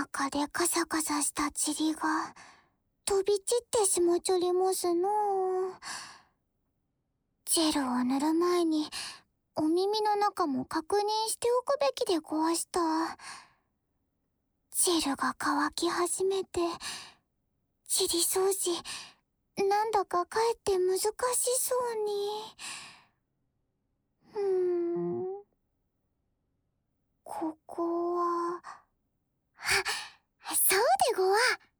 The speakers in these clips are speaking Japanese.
中でカサカサした塵が飛び散ってしもちょりますの。ジェルを塗る前にお耳の中も確認しておくべきでごわした。ジェルが乾き始めて、塵掃除、なんだかかえって難しそうに。ここは、そうでごわ。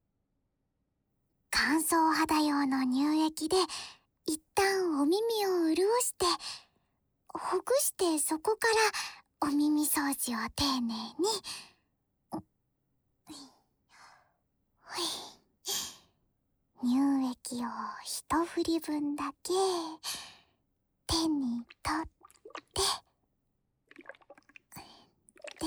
乾燥肌用の乳液で一旦お耳を潤して、ほぐしてそこからお耳掃除を丁寧に。乳液を一振り分だけ手に取って、で、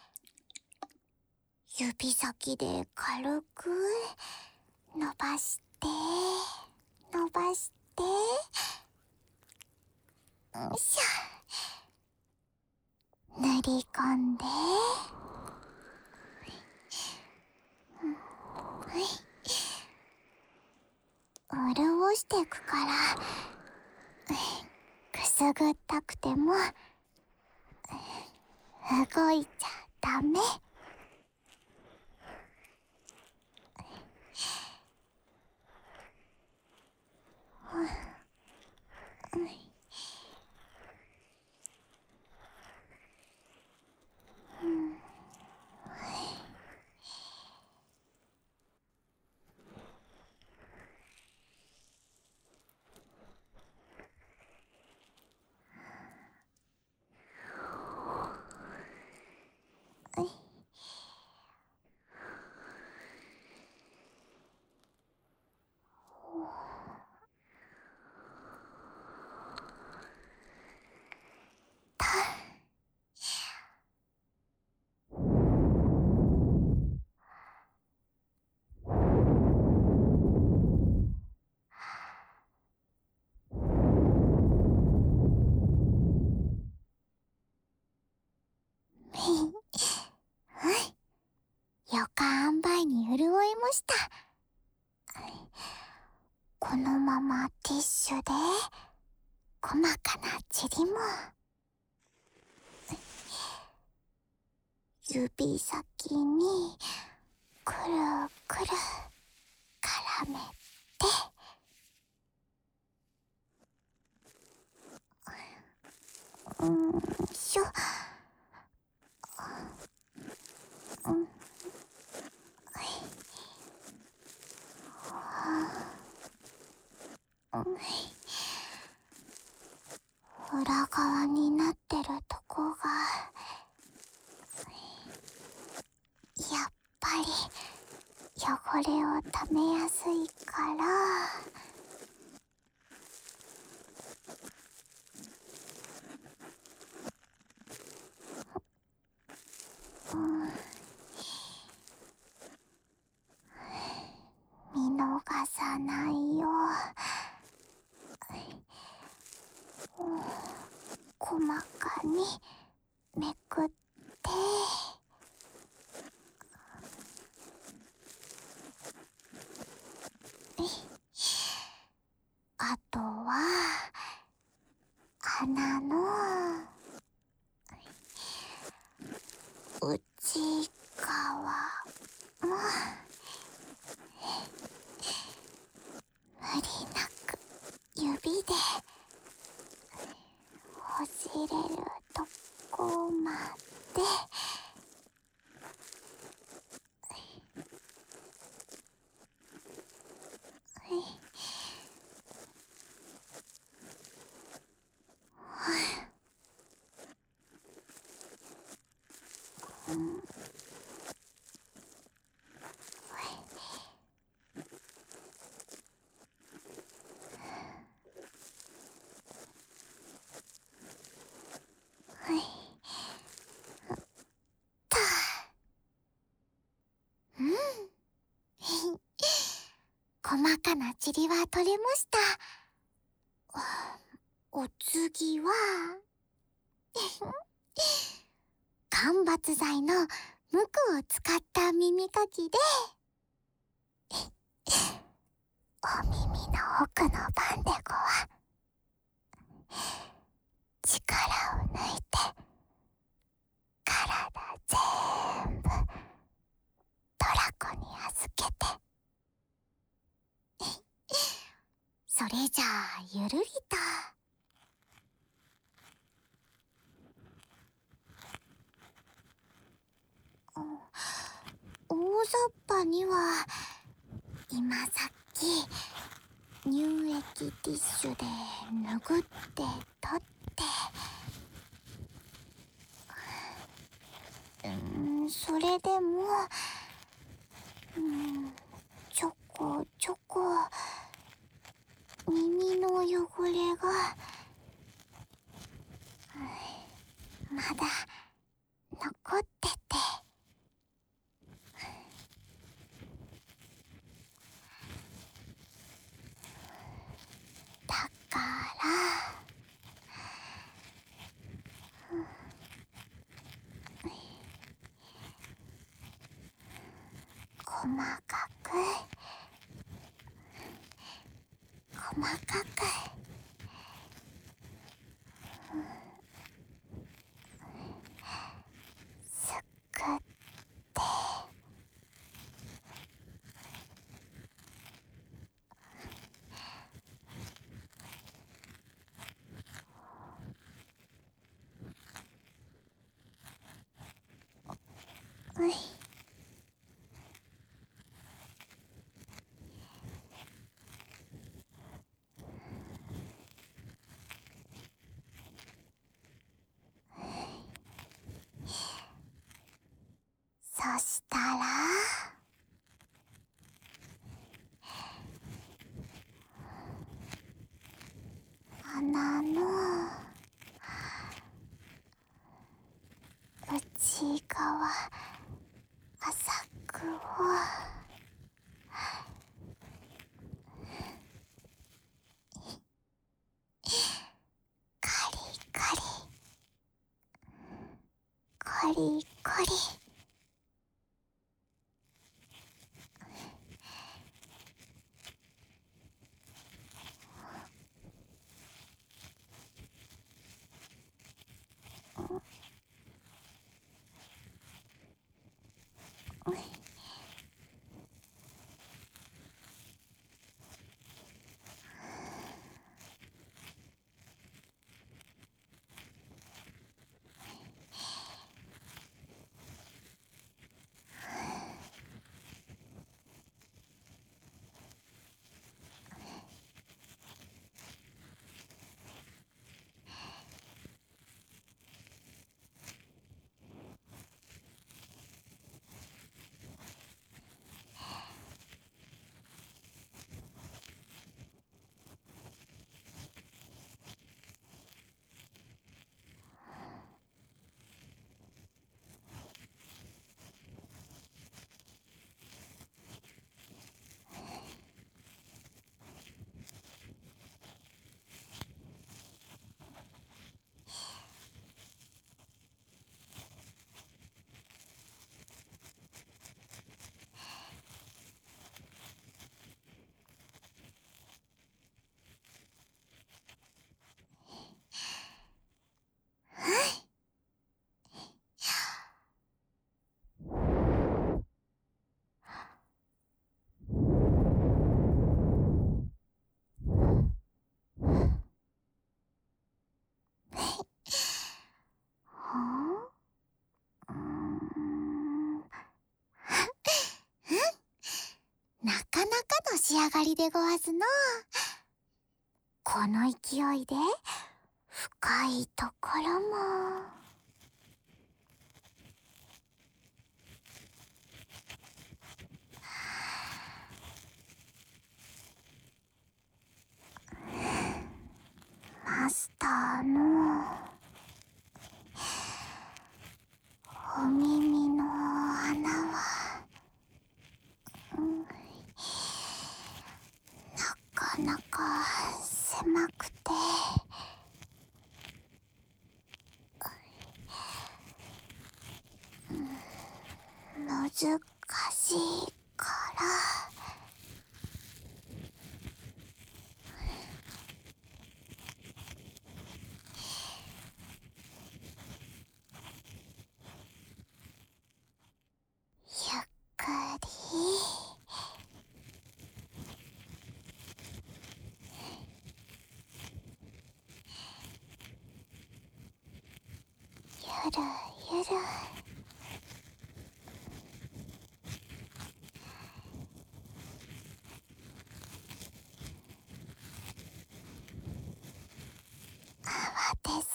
指先で軽く伸ばして、伸ばして、よいしょ。塗り込んで、潤してくから、くすぐったくても動いちゃダメ。よか塩梅に潤いました。このままティッシュで細かな塵も指先にくるくる絡めて、よいしょ。裏側になってるとこがやっぱり汚れをためやすいから、見逃さないよ。細かにめくって、あとは鼻の内側も無理なく指でほじれるとこまで。細かな塵は取れました。お次は間伐材の無垢を使った耳かきでお耳の奥のバンデコは力を抜いて体全部トラコに預けてそれじゃあゆるりと大雑把には今さっき乳液ティッシュで拭って取ってそれでもちょこちょこ耳の汚れがまだ残っててだから細かく細かくすくってそしたら鼻の内側浅くをカリカリカリカリなかなかの仕上がりでごわすの。この勢いで深いところもマスターのお耳の穴はなかなか狭くてるゆる。慌てず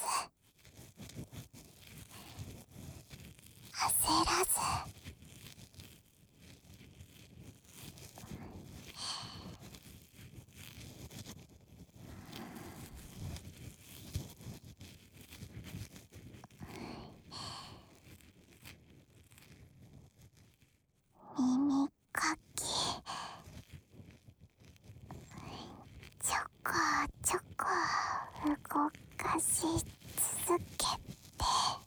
焦らず、耳かきちょこちょこ動かし続けて、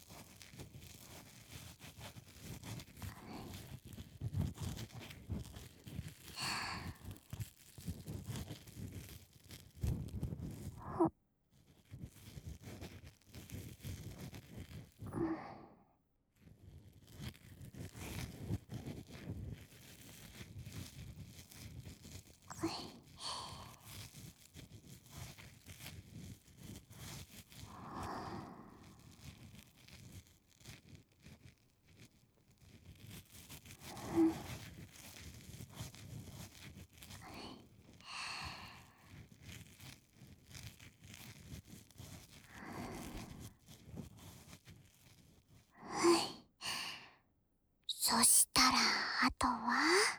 そしたらあとは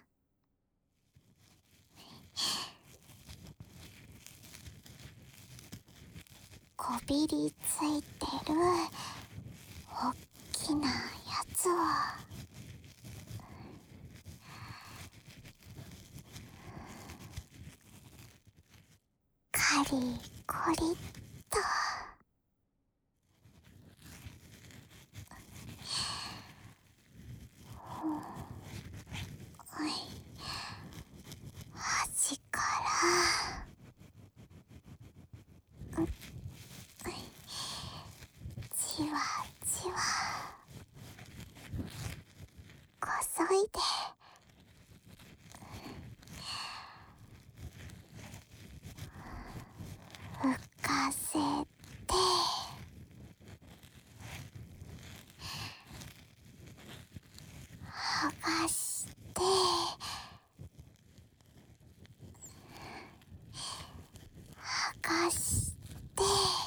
こびりついてるおっきなやつをカリコリっと端からじわじわこそいで浮かせて、剥がして剥がして、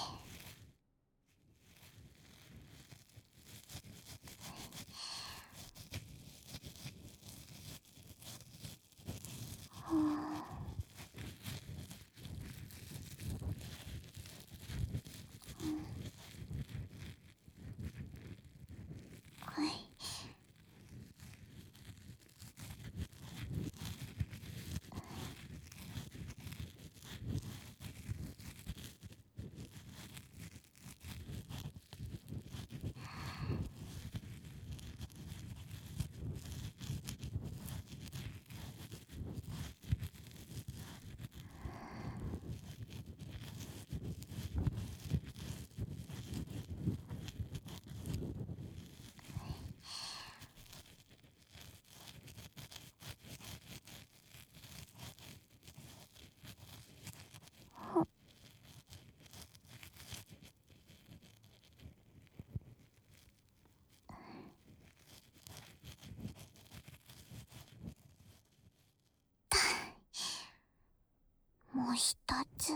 もう一つ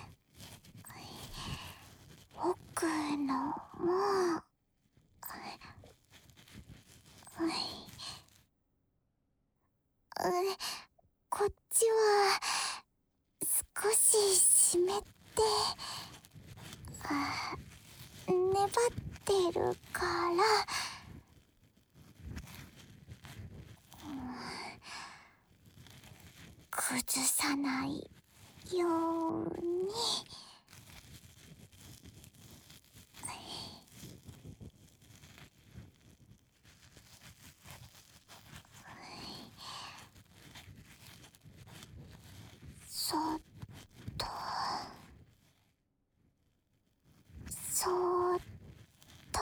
奥のもこっちは少し湿って粘ってるから崩さないように。そっとそっと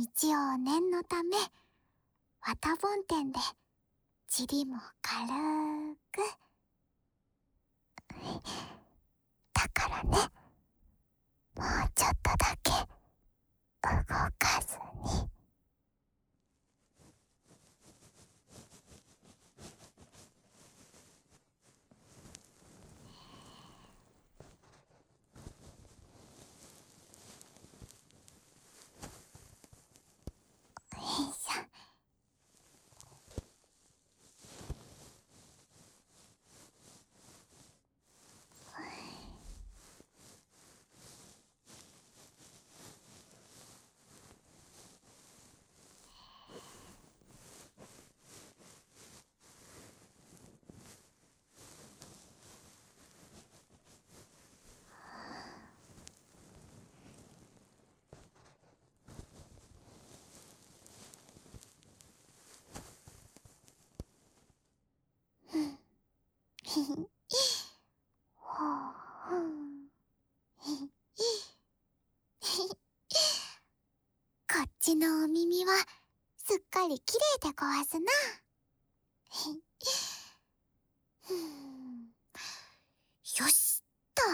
日曜念のため綿梵天で塵も軽く。だからね、もうちょっとだけ動かずに。よいしょ。ひひほうほうひひこっちのお耳はすっかりきれいでごわすな。ひふんよしっと。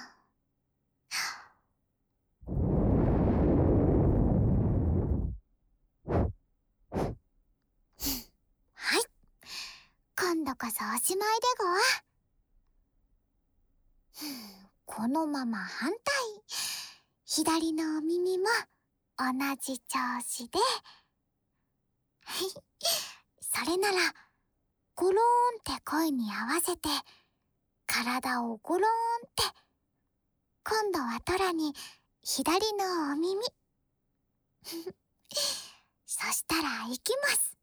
はい、今度こそおしまいでごわ。このまま反対、左のお耳も同じ調子で。それならゴローンって声に合わせて体をゴローンって。今度はトラに左のお耳。そしたら行きます。